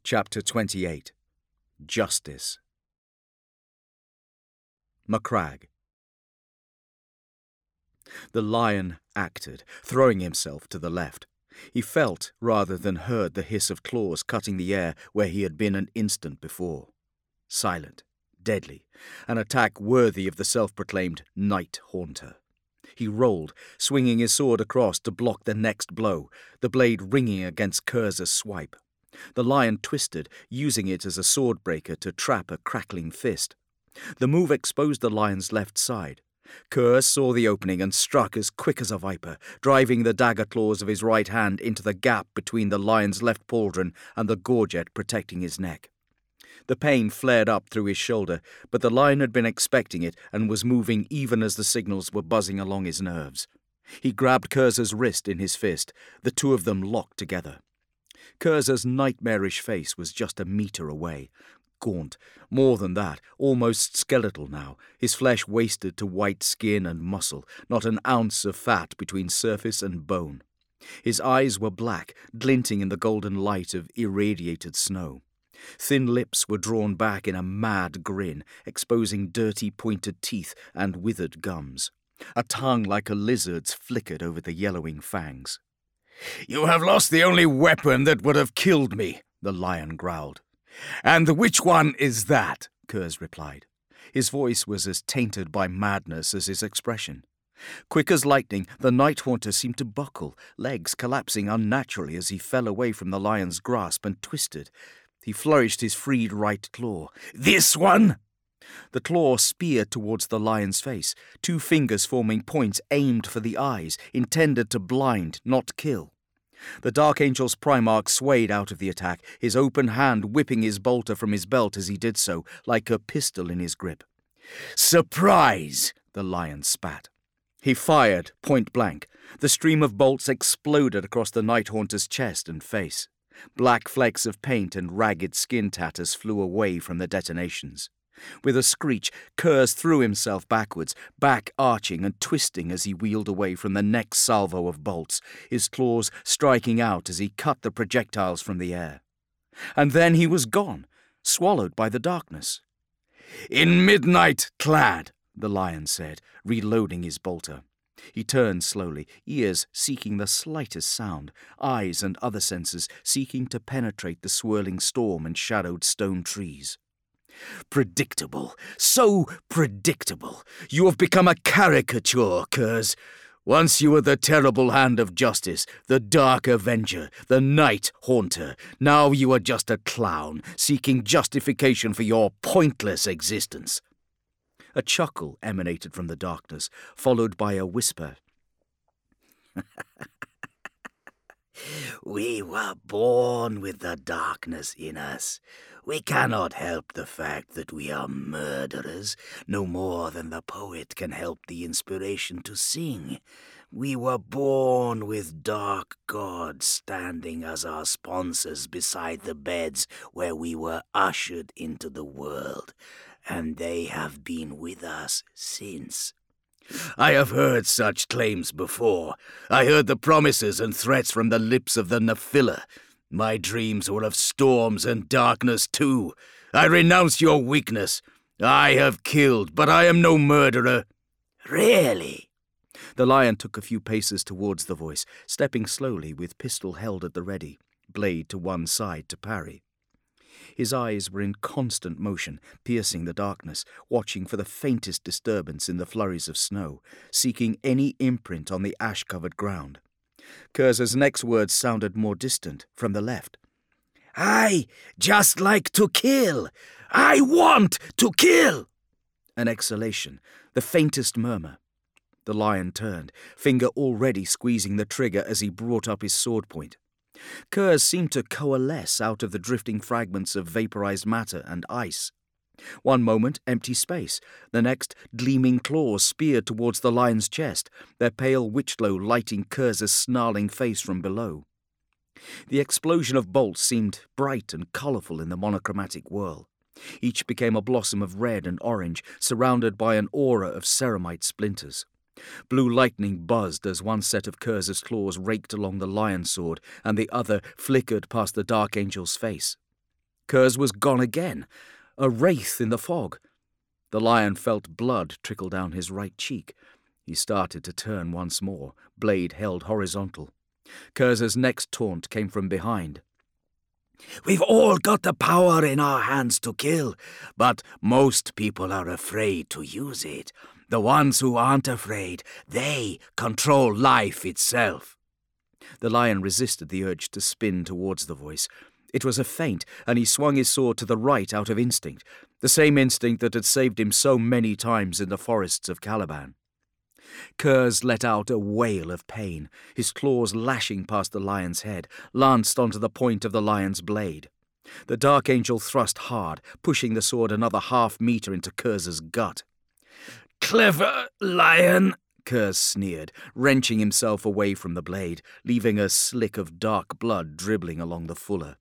Chapter 28. Justice. Macragge. The lion acted, throwing himself to the left. He felt rather than heard the hiss of claws cutting the air where he had been an instant before. Silent, deadly, an attack worthy of the self-proclaimed Night Haunter. He rolled, swinging his sword across to block the next blow, the blade ringing against Curz's swipe. The lion twisted, using it as a sword-breaker to trap a crackling fist. The move exposed the lion's left side. Curz saw the opening and struck as quick as a viper, driving the dagger claws of his right hand into the gap between the lion's left pauldron and the gorget protecting his neck. The pain flared up through his shoulder, but the lion had been expecting it and was moving even as the signals were buzzing along his nerves. He grabbed Curz's wrist in his fist, the two of them locked together. Curz's nightmarish face was just a metre away. Gaunt, more than that, almost skeletal now, his flesh wasted to white skin and muscle, not an ounce of fat between surface and bone. His eyes were black, glinting in the golden light of irradiated snow. Thin lips were drawn back in a mad grin, exposing dirty pointed teeth and withered gums. A tongue like a lizard's flickered over the yellowing fangs. "You have lost the only weapon that would have killed me," the lion growled. "And which one is that?" Curz replied. His voice was as tainted by madness as his expression. Quick as lightning, the Night Haunter seemed to buckle, legs collapsing unnaturally as he fell away from the lion's grasp and twisted. He flourished his freed right claw. "This one?" The claw speared towards the lion's face, two fingers forming points aimed for the eyes, intended to blind, not kill. The Dark Angel's Primarch swayed out of the attack, his open hand whipping his bolter from his belt as he did so, like a pistol in his grip. "Surprise!" the lion spat. He fired, point blank. The stream of bolts exploded across the Night Haunter's chest and face. Black flecks of paint and ragged skin tatters flew away from the detonations. With a screech, Curz threw himself backwards, back arching and twisting as he wheeled away from the next salvo of bolts, his claws striking out as he cut the projectiles from the air. And then he was gone, swallowed by the darkness. "In midnight clad," the lion said, reloading his bolter. He turned slowly, ears seeking the slightest sound, eyes and other senses seeking to penetrate the swirling storm and shadowed stone trees. "Predictable, so predictable. You have become a caricature, Curz. Once you were the terrible hand of justice, the dark avenger, the Night Haunter. Now you are just a clown, seeking justification for your pointless existence." A chuckle emanated from the darkness, followed by a whisper. "We were born with the darkness in us. We cannot help the fact that we are murderers, no more than the poet can help the inspiration to sing. We were born with dark gods standing as our sponsors beside the beds where we were ushered into the world, and they have been with us since." "I have heard such claims before. I heard the promises and threats from the lips of the Nephila. My dreams were of storms and darkness too. I renounce your weakness. I have killed, but I am no murderer." "Really?" The lion took a few paces towards the voice, stepping slowly with pistol held at the ready, blade to one side to parry. His eyes were in constant motion, piercing the darkness, watching for the faintest disturbance in the flurries of snow, seeking any imprint on the ash-covered ground. Curz's next words sounded more distant, from the left. "I just like to kill. I want to kill." An exhalation, the faintest murmur. The lion turned, finger already squeezing the trigger as he brought up his sword point. Curz seemed to coalesce out of the drifting fragments of vaporized matter and ice. One moment, empty space. The next, gleaming claws speared towards the lion's chest, their pale witch-glow lighting Curz's snarling face from below. The explosion of bolts seemed bright and colourful in the monochromatic whirl. Each became a blossom of red and orange, surrounded by an aura of ceramite splinters. Blue lightning buzzed as one set of Curz's claws raked along the lion sword and the other flickered past the Dark Angel's face. Kurz was gone again, a wraith in the fog. The lion felt blood trickle down his right cheek. He started to turn once more, blade held horizontal. Kurz's next taunt came from behind. We've all got the power in our hands to kill, but most people are afraid to use it. The ones who aren't afraid, they control life itself. The lion resisted the urge to spin towards the voice. It was a feint, and he swung his sword to the right out of instinct, the same instinct that had saved him so many times in the forests of Caliban. Kurz let out a wail of pain, his claws lashing past the lion's head, lanced onto the point of the lion's blade. The Dark Angel thrust hard, pushing the sword another half-meter into Kurz's gut. "Clever lion," Kurz sneered, wrenching himself away from the blade, leaving a slick of dark blood dribbling along the fuller.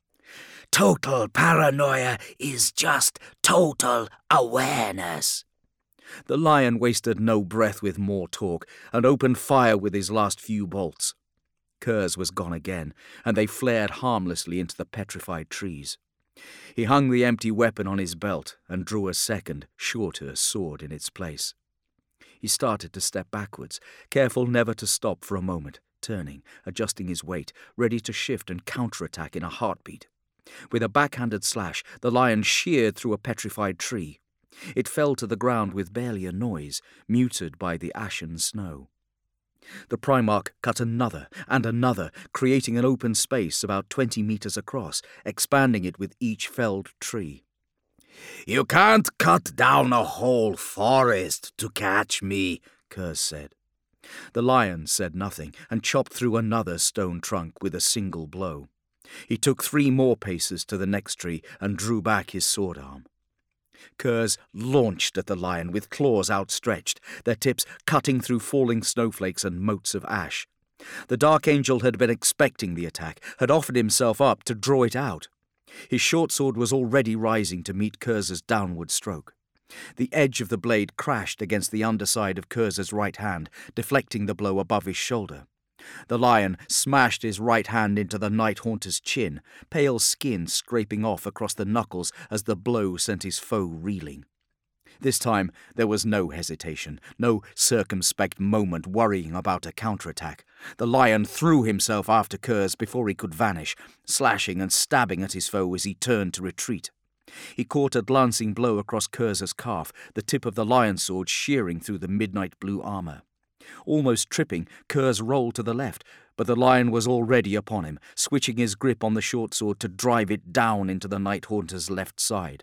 "Total paranoia is just total awareness." The lion wasted no breath with more talk, and opened fire with his last few bolts. Kurz was gone again, and they flared harmlessly into the petrified trees. He hung the empty weapon on his belt and drew a second, shorter sword in its place. He started to step backwards, careful never to stop for a moment, turning, adjusting his weight, ready to shift and counterattack in a heartbeat. With a backhanded slash, the lion sheared through a petrified tree. It fell to the ground with barely a noise, muted by the ashen snow. The Primarch cut another and another, creating an open space about 20 meters across, expanding it with each felled tree. "You can't cut down a whole forest to catch me," Kurz said. The lion said nothing, and chopped through another stone trunk with a single blow. He took 3 more paces to the next tree and drew back his sword arm. Kurz launched at the lion with claws outstretched, their tips cutting through falling snowflakes and motes of ash. The Dark Angel had been expecting the attack, had offered himself up to draw it out. His short sword was already rising to meet Kurz's downward stroke. The edge of the blade crashed against the underside of Kurz's right hand, deflecting the blow above his shoulder. The lion smashed his right hand into the Night Haunter's chin, pale skin scraping off across the knuckles as the blow sent his foe reeling. This time there was no hesitation, no circumspect moment worrying about a counterattack. The lion threw himself after Kurz before he could vanish, slashing and stabbing at his foe as he turned to retreat. He caught a glancing blow across Kurz's calf, the tip of the lion sword shearing through the midnight blue armor. Almost tripping, Kurz rolled to the left, but the lion was already upon him, switching his grip on the short sword to drive it down into the Night Haunter's left side.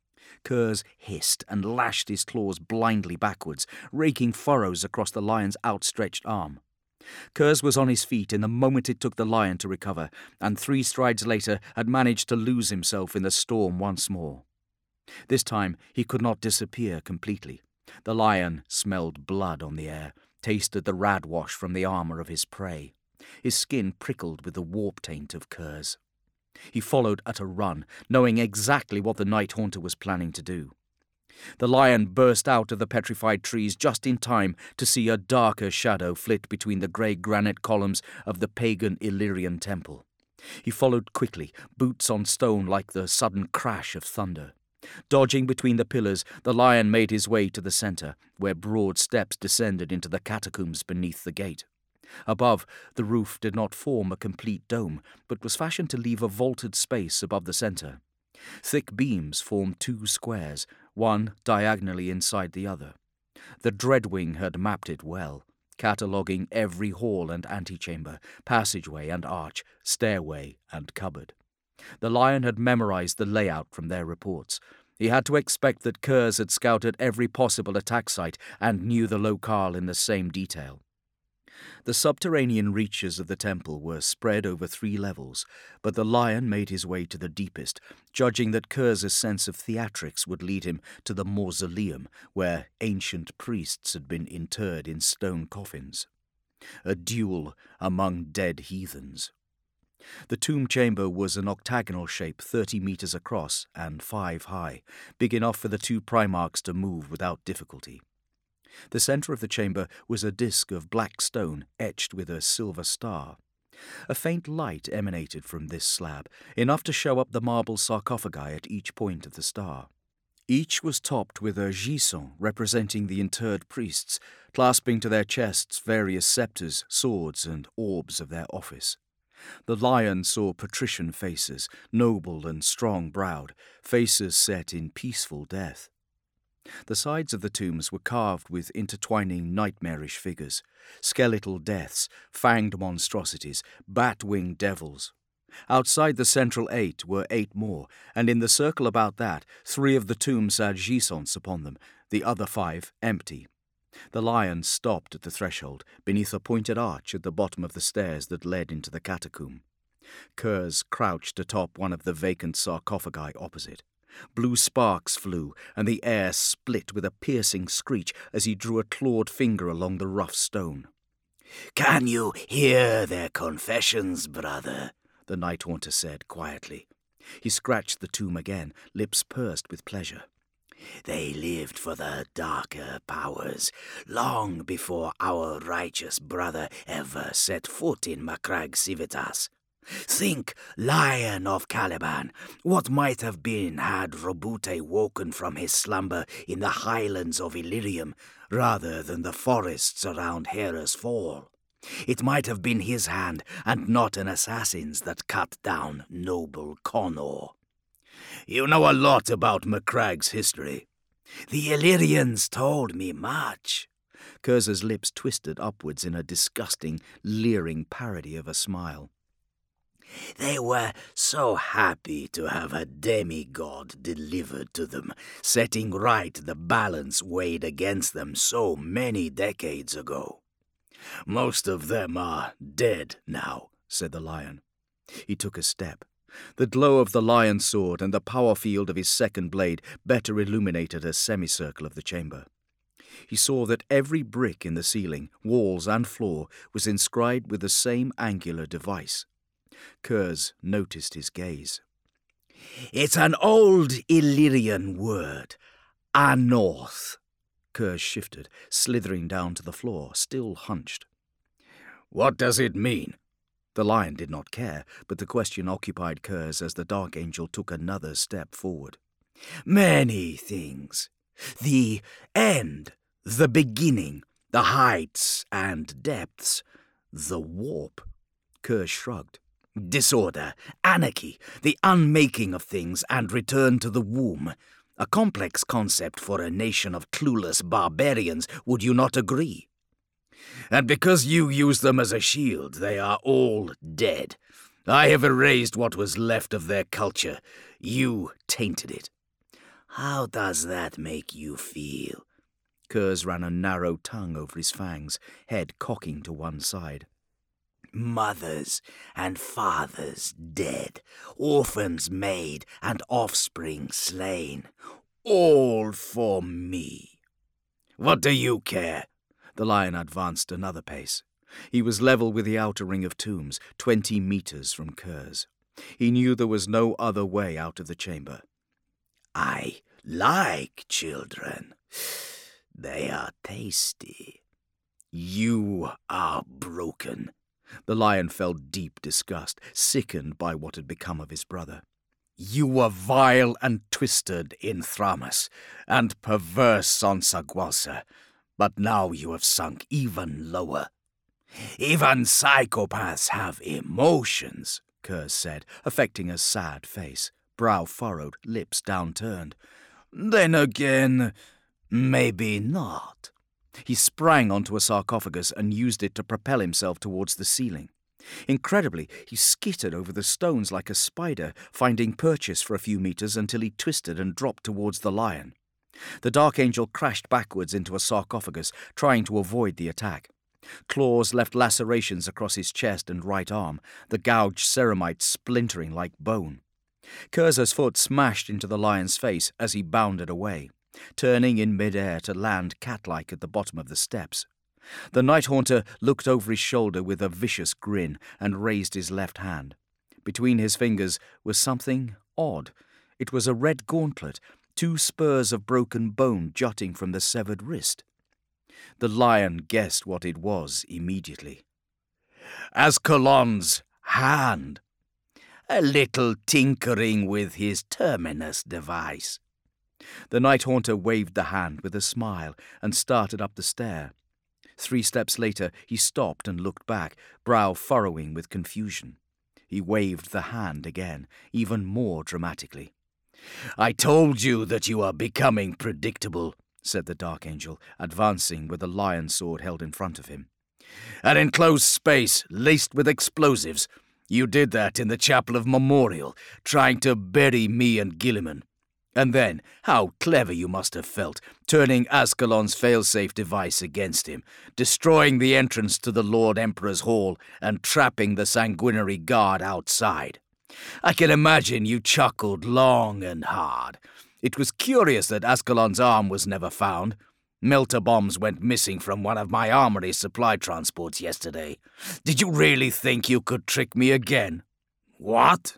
Kurz hissed and lashed his claws blindly backwards, raking furrows across the lion's outstretched arm. Kurz was on his feet in the moment it took the lion to recover, and 3 strides later had managed to lose himself in the storm once more. This time he could not disappear completely. The lion smelled blood on the air, tasted the radwash from the armor of his prey. His skin prickled with the warp taint of Kurz. He followed at a run, knowing exactly what the Night Haunter was planning to do. The lion burst out of the petrified trees just in time to see a darker shadow flit between the grey granite columns of the pagan Illyrian temple. He followed quickly, boots on stone like the sudden crash of thunder. Dodging between the pillars, the lion made his way to the centre, where broad steps descended into the catacombs beneath the gate. Above, the roof did not form a complete dome, but was fashioned to leave a vaulted space above the centre. Thick beams formed 2 squares, one diagonally inside the other. The Dreadwing had mapped it well, cataloguing every hall and antechamber, passageway and arch, stairway and cupboard. The lion had memorized the layout from their reports. He had to expect that Kurz had scouted every possible attack site and knew the locale in the same detail. The subterranean reaches of the temple were spread over 3 levels, but the lion made his way to the deepest, judging that Kurz's sense of theatrics would lead him to the mausoleum, where ancient priests had been interred in stone coffins. A duel among dead heathens. The tomb chamber was an octagonal shape 30 meters across and 5 high, big enough for the 2 Primarchs to move without difficulty. The centre of the chamber was a disk of black stone etched with a silver star. A faint light emanated from this slab, enough to show up the marble sarcophagi at each point of the star. Each was topped with a gisson representing the interred priests, clasping to their chests various sceptres, swords, and orbs of their office. The lion saw patrician faces, noble and strong-browed, faces set in peaceful death. The sides of the tombs were carved with intertwining nightmarish figures, skeletal deaths, fanged monstrosities, bat-winged devils. Outside the central 8 were 8 more, and in the circle about that, 3 of the tombs had gisons upon them, the other 5 empty. The lion stopped at the threshold, beneath a pointed arch at the bottom of the stairs that led into the catacomb. Kurz crouched atop one of the vacant sarcophagi opposite. Blue sparks flew, and the air split with a piercing screech as he drew a clawed finger along the rough stone. "Can you hear their confessions, brother?" the Night Haunter said quietly. He scratched the tomb again, lips pursed with pleasure. "They lived for the darker powers, long before our righteous brother ever set foot in Macragge Civitas. Think, Lion of Caliban, what might have been had Roboute woken from his slumber in the highlands of Illyrium, rather than the forests around Hera's Fall. It might have been his hand, and not an assassin's, that cut down noble Connor. You know a lot about Macragge's history. The Illyrians told me much." Curz's lips twisted upwards in a disgusting, leering parody of a smile. "They were so happy to have a demigod delivered to them, setting right the balance weighed against them so many decades ago. Most of them are dead now," said the lion. He took a step. The glow of the lion's sword and the power field of his second blade better illuminated a semicircle of the chamber. He saw that every brick in the ceiling, walls and floor was inscribed with the same angular device. Kurz noticed his gaze. "It's an old Illyrian word, Anorth." Kurz shifted, slithering down to the floor, still hunched. "What does it mean?" The lion did not care, but the question occupied Kurz as the Dark Angel took another step forward. "Many things. The end, the beginning, the heights and depths, the warp." Kurz shrugged. "Disorder, anarchy, the unmaking of things and return to the womb. A complex concept for a nation of clueless barbarians, would you not agree? And because you use them as a shield, they are all dead. I have erased what was left of their culture. You tainted it. How does that make you feel?" Kurz ran a narrow tongue over his fangs, head cocking to one side. "Mothers and fathers dead, orphans made and offspring slain, all for me. What do you care?" The lion advanced another pace. He was level with the outer ring of tombs, 20 meters from Kurz. He knew there was no other way out of the chamber. "I like children. They are tasty. You are broken." The lion felt deep disgust, sickened by what had become of his brother. "You were vile and twisted in Thramas, and perverse on Sagualsa, but now you have sunk even lower. Even psychopaths have emotions," Kurz said, affecting a sad face, brow furrowed, lips downturned. "Then again, maybe not." He sprang onto a sarcophagus and used it to propel himself towards the ceiling. Incredibly, he skittered over the stones like a spider, finding purchase for a few meters until he twisted and dropped towards the lion. The Dark Angel crashed backwards into a sarcophagus, trying to avoid the attack. Claws left lacerations across his chest and right arm, the gouged ceramite splintering like bone. Curz's foot smashed into the lion's face as he bounded away, turning in mid-air to land cat-like at the bottom of the steps. The Night Haunter looked over his shoulder with a vicious grin and raised his left hand. Between his fingers was something odd. It was a red gauntlet, 2 spurs of broken bone jutting from the severed wrist. The lion guessed what it was immediately. Ascalon's hand. A little tinkering with his terminus device. The Night Haunter waved the hand with a smile and started up the stair. 3 steps later, he stopped and looked back, brow furrowing with confusion. He waved the hand again, even more dramatically. I told you that you are becoming predictable, said the Dark Angel, advancing with the lion sword held in front of him. An enclosed space laced with explosives. You did that in the Chapel of Memorial, trying to bury me and Guilliman. And then, how clever you must have felt, turning Ascalon's failsafe device against him, destroying the entrance to the Lord Emperor's Hall, and trapping the sanguinary guard outside. I can imagine you chuckled long and hard. It was curious that Ascalon's arm was never found. Melter bombs went missing from one of my armory supply transports yesterday. Did you really think you could trick me again? What?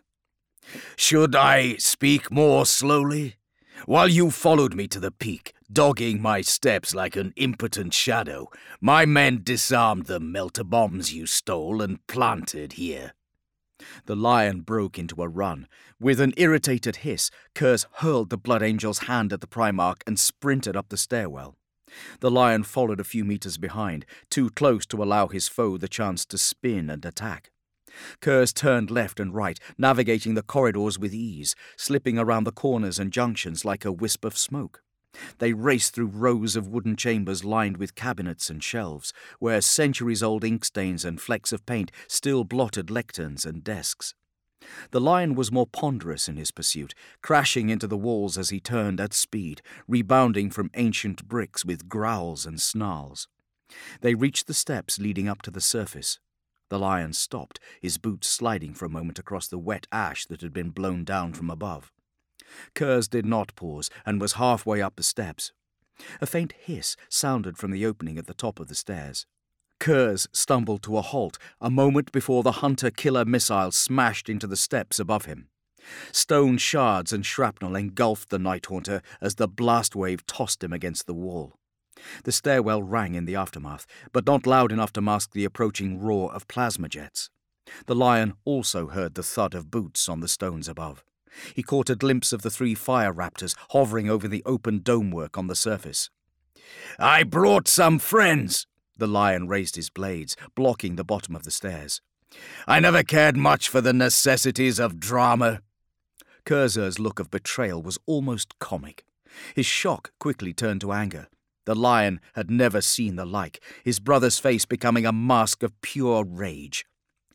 Should I speak more slowly? While you followed me to the peak, dogging my steps like an impotent shadow, my men disarmed the melter bombs you stole and planted here. The lion broke into a run. With an irritated hiss, Curse hurled the Blood Angel's hand at the Primarch and sprinted up the stairwell. The lion followed a few meters behind, too close to allow his foe the chance to spin and attack. Curse turned left and right, navigating the corridors with ease, slipping around the corners and junctions like a wisp of smoke. They raced through rows of wooden chambers lined with cabinets and shelves, where centuries-old inkstains and flecks of paint still blotted lecterns and desks. The lion was more ponderous in his pursuit, crashing into the walls as he turned at speed, rebounding from ancient bricks with growls and snarls. They reached the steps leading up to the surface. The lion stopped, his boots sliding for a moment across the wet ash that had been blown down from above. Curse did not pause and was halfway up the steps. A faint hiss sounded from the opening at the top of the stairs. Curse stumbled to a halt a moment before the hunter-killer missile smashed into the steps above him. Stone shards and shrapnel engulfed the Night Haunter as the blast wave tossed him against the wall. The stairwell rang in the aftermath, but not loud enough to mask the approaching roar of plasma jets. The lion also heard the thud of boots on the stones above. He caught a glimpse of the 3 fire raptors hovering over the open domework on the surface. I brought some friends. The lion raised his blades, blocking the bottom of the stairs. I never cared much for the necessities of drama. Curzer's look of betrayal was almost comic. His shock quickly turned to anger. The lion had never seen the like, his brother's face becoming a mask of pure rage.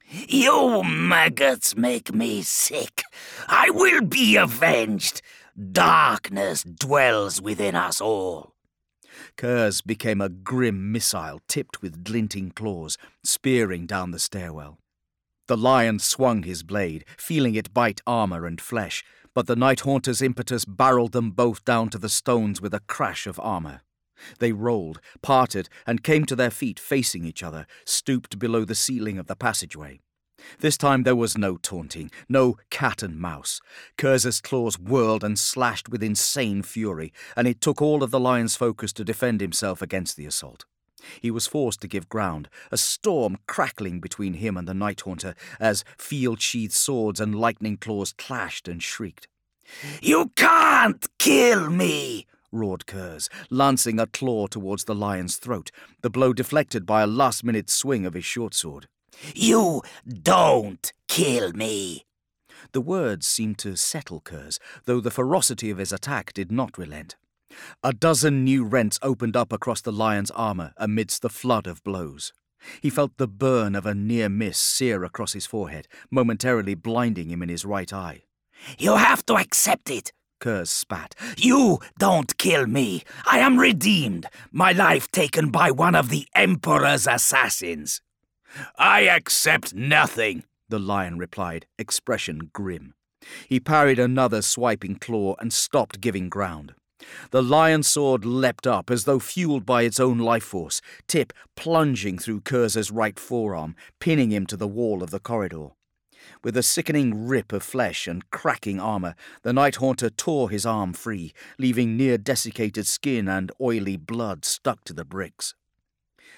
You maggots make me sick. I will be avenged. Darkness dwells within us all. Curze became a grim missile tipped with glinting claws, spearing down the stairwell. The lion swung his blade, feeling it bite armor and flesh, but the Night Haunter's impetus barreled them both down to the stones with a crash of armor. They rolled, parted, and came to their feet facing each other, stooped below the ceiling of the passageway. This time there was no taunting, no cat and mouse. Curzer's claws whirled and slashed with insane fury, and it took all of the lion's focus to defend himself against the assault. He was forced to give ground, a storm crackling between him and the Night Haunter as field-sheathed swords and lightning claws clashed and shrieked. You can't kill me! Roared Curze, lancing a claw towards the lion's throat, the blow deflected by a last-minute swing of his short sword. You don't kill me! The words seemed to settle Curze, though the ferocity of his attack did not relent. A dozen new rents opened up across the lion's armor amidst the flood of blows. He felt the burn of a near miss sear across his forehead, momentarily blinding him in his right eye. You have to accept it! Curze spat. You don't kill me. I am redeemed. My life taken by one of the Emperor's assassins. I accept nothing, the lion replied, expression grim. He parried another swiping claw and stopped giving ground. The lion's sword leapt up as though fueled by its own life force, tip plunging through Curze's right forearm, pinning him to the wall of the corridor. With a sickening rip of flesh and cracking armor, the Night Haunter tore his arm free, leaving near-desiccated skin and oily blood stuck to the bricks.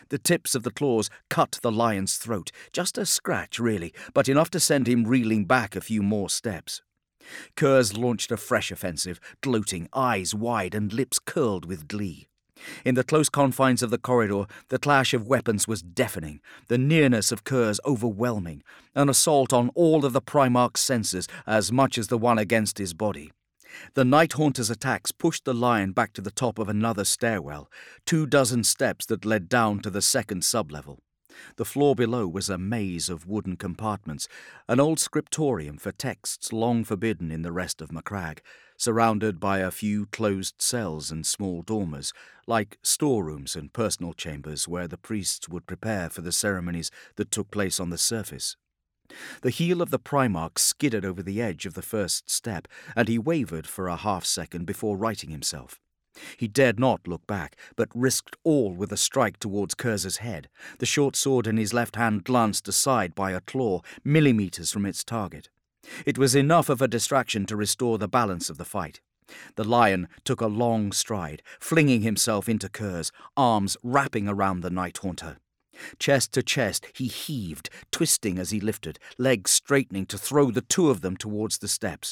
The tips of the claws cut the lion's throat, just a scratch really, but enough to send him reeling back a few more steps. Kurz launched a fresh offensive, gloating, eyes wide and lips curled with glee. In the close confines of the corridor, the clash of weapons was deafening, the nearness of Kurz overwhelming, an assault on all of the Primarch's senses as much as the one against his body. The Night Haunter's attacks pushed the lion back to the top of another stairwell, 24 steps that led down to the second sublevel. The floor below was a maze of wooden compartments, an old scriptorium for texts long forbidden in the rest of Macragge, surrounded by a few closed cells and small dormers, like storerooms and personal chambers where the priests would prepare for the ceremonies that took place on the surface. The heel of the Primarch skidded over the edge of the first step, and he wavered for a half-second before righting himself. He dared not look back, but risked all with a strike towards Kurz's head. The short sword in his left hand glanced aside by a claw, millimeters from its target. It was enough of a distraction to restore the balance of the fight. The lion took a long stride, flinging himself into Kurz, arms wrapping around the Night Haunter. Chest to chest, he heaved, twisting as he lifted, legs straightening to throw the two of them towards the steps.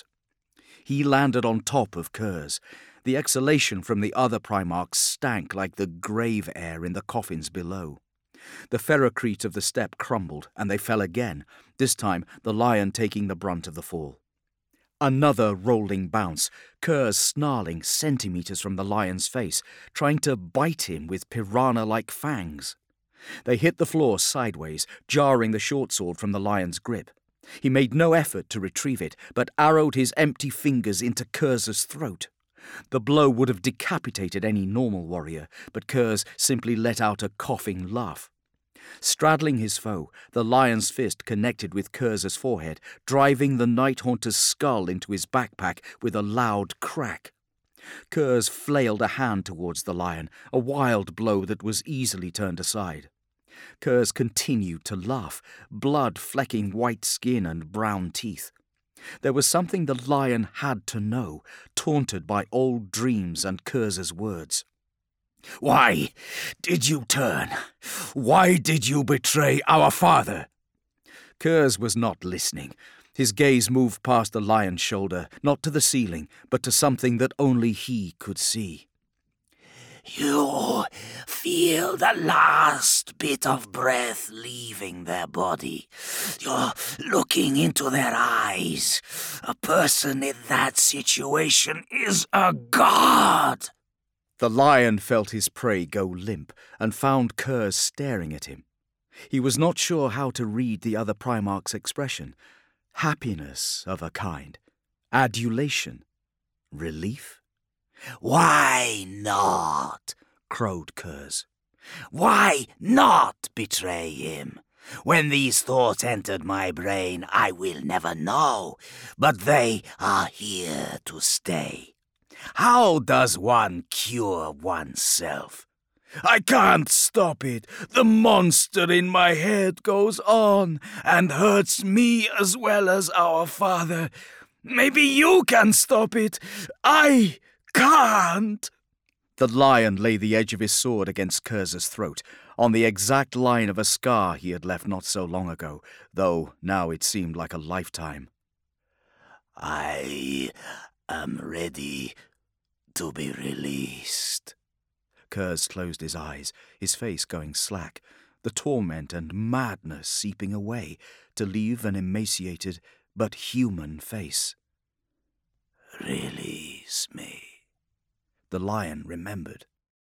He landed on top of Kurz. The exhalation from the other Primarchs stank like the grave air in the coffins below. The ferrocrete of the step crumbled, and they fell again, this time the lion taking the brunt of the fall. Another rolling bounce, Kurz snarling centimeters from the lion's face, trying to bite him with piranha-like fangs. They hit the floor sideways, jarring the short sword from the lion's grip. He made no effort to retrieve it, but arrowed his empty fingers into Kurz's throat. The blow would have decapitated any normal warrior, but Kurz simply let out a coughing laugh. Straddling his foe, the lion's fist connected with Kurz's forehead, driving the Night Haunter's skull into his backpack with a loud crack. Kurz flailed a hand towards the lion, a wild blow that was easily turned aside. Kurz continued to laugh, blood flecking white skin and brown teeth. There was something the lion had to know, taunted by old dreams and Kurz's words. "Why did you turn? Why did you betray our father?" Kurz was not listening. His gaze moved past the lion's shoulder, not to the ceiling, but to something that only he could see. "You feel the last bit of breath leaving their body. You're looking into their eyes. A person in that situation is a god." The lion felt his prey go limp and found Kurz staring at him. He was not sure how to read the other Primarch's expression. Happiness of a kind. Adulation. Relief? "Why not?" crowed Kurz. "Why not betray him? When these thoughts entered my brain, I will never know, but they are here to stay. How does one cure oneself? I can't stop it. The monster in my head goes on and hurts me as well as our father. Maybe you can stop it. I can't." The lion lay the edge of his sword against Kurz's throat, on the exact line of a scar he had left not so long ago, though now it seemed like a lifetime. "I am ready to be released." Kurz closed his eyes, his face going slack, the torment and madness seeping away to leave an emaciated but human face. "Release me." The lion remembered.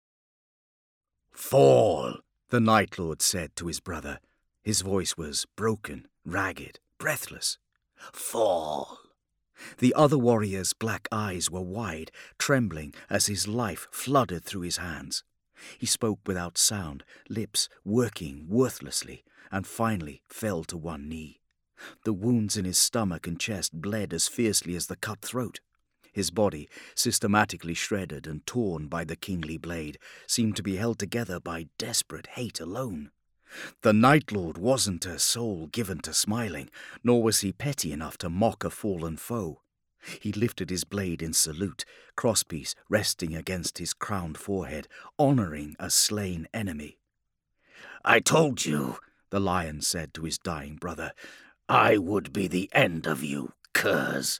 "Fall," the Night Lord said to his brother. His voice was broken, ragged, breathless. "Fall." The other warrior's black eyes were wide, trembling as his life flooded through his hands. He spoke without sound, lips working worthlessly, and finally fell to one knee. The wounds in his stomach and chest bled as fiercely as the cut throat. His body, systematically shredded and torn by the kingly blade, seemed to be held together by desperate hate alone. The Night Lord wasn't a soul given to smiling, nor was he petty enough to mock a fallen foe. He lifted his blade in salute, crosspiece resting against his crowned forehead, honoring a slain enemy. I told you, the lion said to his dying brother, I would be the end of you, curs.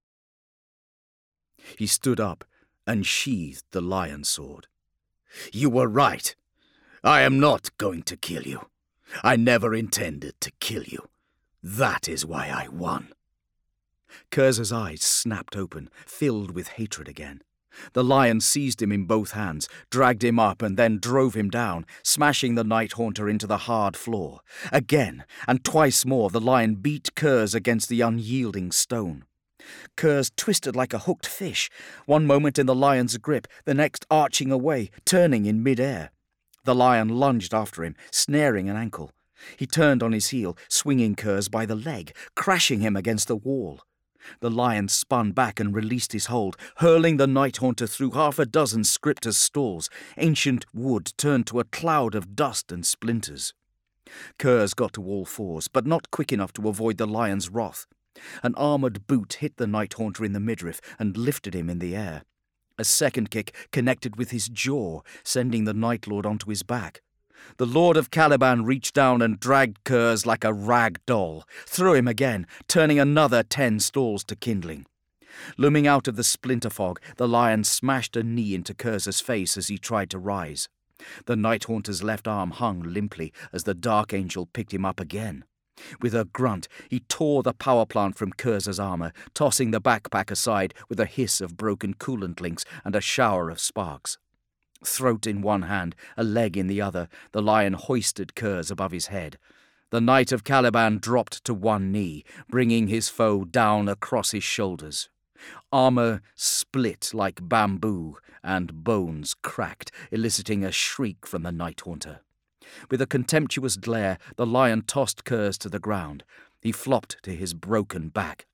He stood up and sheathed the lion sword. You were right. I am not going to kill you. I never intended to kill you. That is why I won. Curs's eyes snapped open, filled with hatred again. The lion seized him in both hands, dragged him up, and then drove him down, smashing the Night Haunter into the hard floor. Again, and twice more, the lion beat Curs against the unyielding stone. Curs twisted like a hooked fish, one moment in the lion's grip, the next arching away, turning in mid-air. The lion lunged after him, snaring an ankle. He turned on his heel, swinging Curs by the leg, crashing him against the wall. The lion spun back and released his hold, hurling the Night Haunter through 6 scripters' stalls. Ancient wood turned to a cloud of dust and splinters. Curs got to all fours, but not quick enough to avoid the lion's wrath. An armoured boot hit the Night Haunter in the midriff and lifted him in the air. A second kick connected with his jaw, sending the Night Lord onto his back. The Lord of Caliban reached down and dragged Curs like a rag doll, threw him again, turning another 10 stalls to kindling. Looming out of the splinter fog, the lion smashed a knee into Curs's face as he tried to rise. The Night Haunter's left arm hung limply as the Dark Angel picked him up again. With a grunt, he tore the power plant from Curs's armor, tossing the backpack aside with a hiss of broken coolant links and a shower of sparks. Throat in one hand, a leg in the other, the lion hoisted Curs above his head. The Knight of Caliban dropped to one knee, bringing his foe down across his shoulders. Armor split like bamboo, and bones cracked, eliciting a shriek from the Night Haunter. With a contemptuous glare, the lion tossed Curs to the ground. He flopped to his broken back.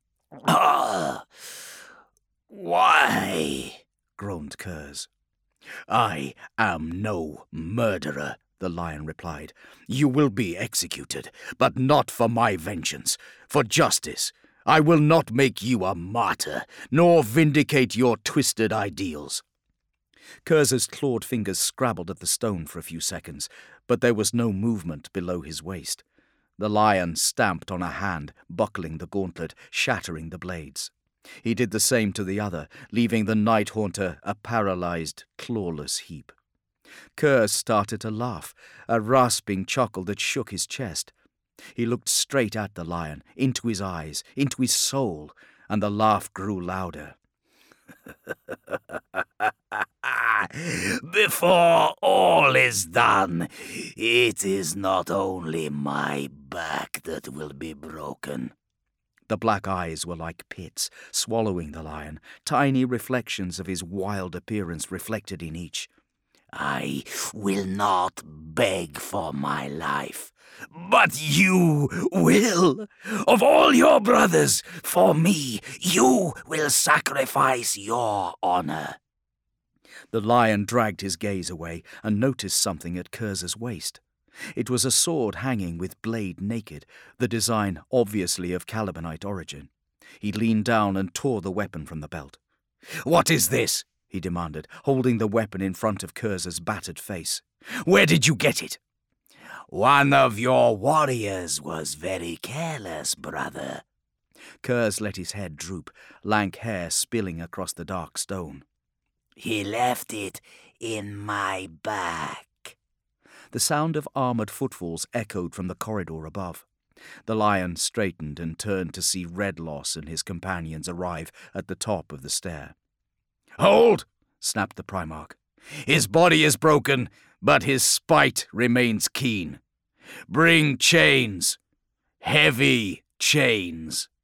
"Ah! Why?" groaned Curs. "I am no murderer," the lion replied. "You will be executed, but not for my vengeance, for justice. I will not make you a martyr, nor vindicate your twisted ideals." Curs's clawed fingers scrabbled at the stone for a few seconds, but there was no movement below his waist. The lion stamped on a hand, buckling the gauntlet, shattering the blades. He did the same to the other, leaving the Night Haunter a paralyzed, clawless heap. Curs started to laugh, a rasping chuckle that shook his chest. He looked straight at the lion, into his eyes, into his soul, and the laugh grew louder. "Before all is done, it is not only my back that will be broken." The black eyes were like pits, swallowing the lion, tiny reflections of his wild appearance reflected in each. "I will not beg for my life, but you will. Of all your brothers, for me, you will sacrifice your honor." The lion dragged his gaze away and noticed something at Curs's waist. It was a sword hanging with blade naked, the design obviously of Calibanite origin. He leaned down and tore the weapon from the belt. "What is this?" he demanded, holding the weapon in front of Curs's battered face. "Where did you get it?" "One of your warriors was very careless, brother." Curs let his head droop, lank hair spilling across the dark stone. "He left it in my back." The sound of armoured footfalls echoed from the corridor above. The lion straightened and turned to see Redloss and his companions arrive at the top of the stair. "Hold!" snapped the Primarch. "His body is broken, but his spite remains keen. Bring chains. Heavy chains."